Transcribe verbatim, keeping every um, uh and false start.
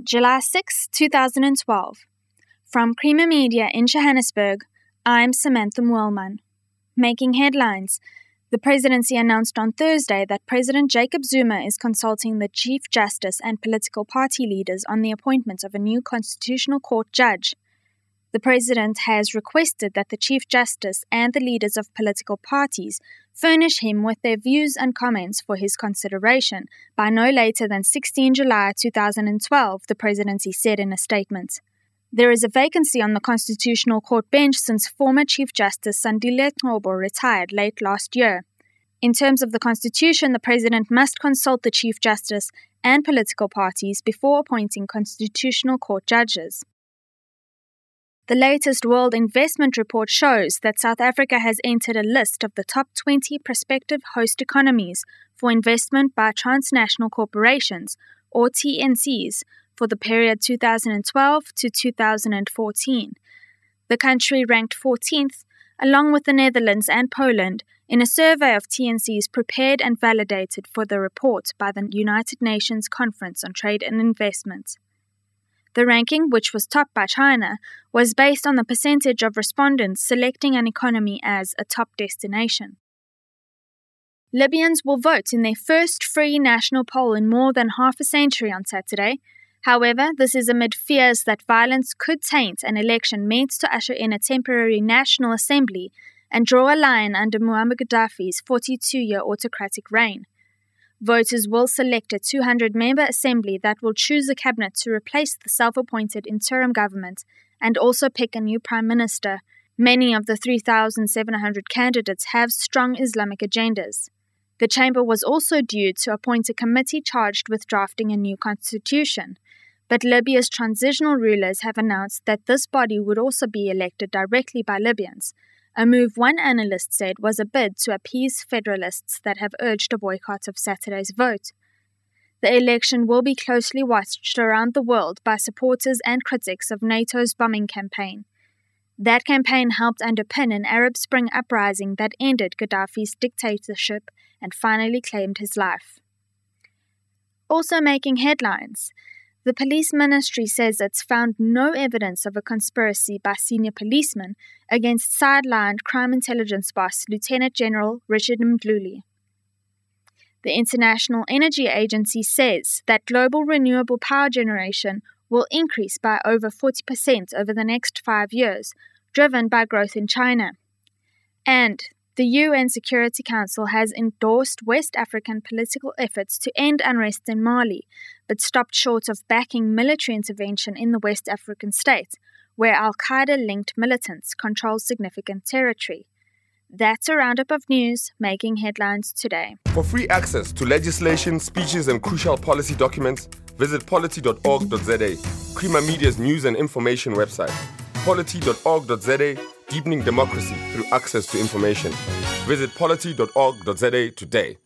July sixth, twenty twelve. From Creamer Media in Johannesburg, I'm Samantha Moelman. Making headlines. The presidency announced on Thursday that President Jacob Zuma is consulting the Chief Justice and political party leaders on the appointment of a new Constitutional Court judge. The president has requested that the Chief Justice and the leaders of political parties furnish him with their views and comments for his consideration by no later than the sixteenth of July twenty twelve, the presidency said in a statement. There is a vacancy on the Constitutional Court bench since former Chief Justice Sandile Ngcobo retired late last year. In terms of the Constitution, the president must consult the Chief Justice and political parties before appointing Constitutional Court judges. The latest World Investment Report shows that South Africa has entered a list of the top twenty prospective host economies for investment by transnational corporations, or T N Cs, for the period two thousand twelve to two thousand fourteen. The country ranked fourteenth, along with the Netherlands and Poland, in a survey of T N Cs prepared and validated for the report by the United Nations Conference on Trade and Investment. The ranking, which was topped by China, was based on the percentage of respondents selecting an economy as a top destination. Libyans will vote in their first free national poll in more than half a century on Saturday. However, this is amid fears that violence could taint an election meant to usher in a temporary national assembly and draw a line under Muammar Gaddafi's forty-two-year autocratic reign. Voters will select a two hundred member assembly that will choose a cabinet to replace the self-appointed interim government and also pick a new prime minister. Many of the three thousand seven hundred candidates have strong Islamic agendas. The chamber was also due to appoint a committee charged with drafting a new constitution, but Libya's transitional rulers have announced that this body would also be elected directly by Libyans, a move one analyst said was a bid to appease federalists that have urged a boycott of Saturday's vote. The election will be closely watched around the world by supporters and critics of NATO's bombing campaign. That campaign helped underpin an Arab Spring uprising that ended Gaddafi's dictatorship and finally claimed his life. Also making headlines, the police ministry says it's found no evidence of a conspiracy by senior policemen against sidelined crime intelligence boss Lieutenant General Richard Mdluli. The International Energy Agency says that global renewable power generation will increase by over forty percent over the next five years, driven by growth in China. And the U N Security Council has endorsed West African political efforts to end unrest in Mali, but stopped short of backing military intervention in the West African state, where Al-Qaeda-linked militants control significant territory. That's a roundup of news making headlines today. For free access to legislation, speeches, and crucial policy documents, visit polity dot org dot za, Creamer Media's news and information website. polity dot org dot za, deepening democracy through access to information. Visit polity dot org dot za today.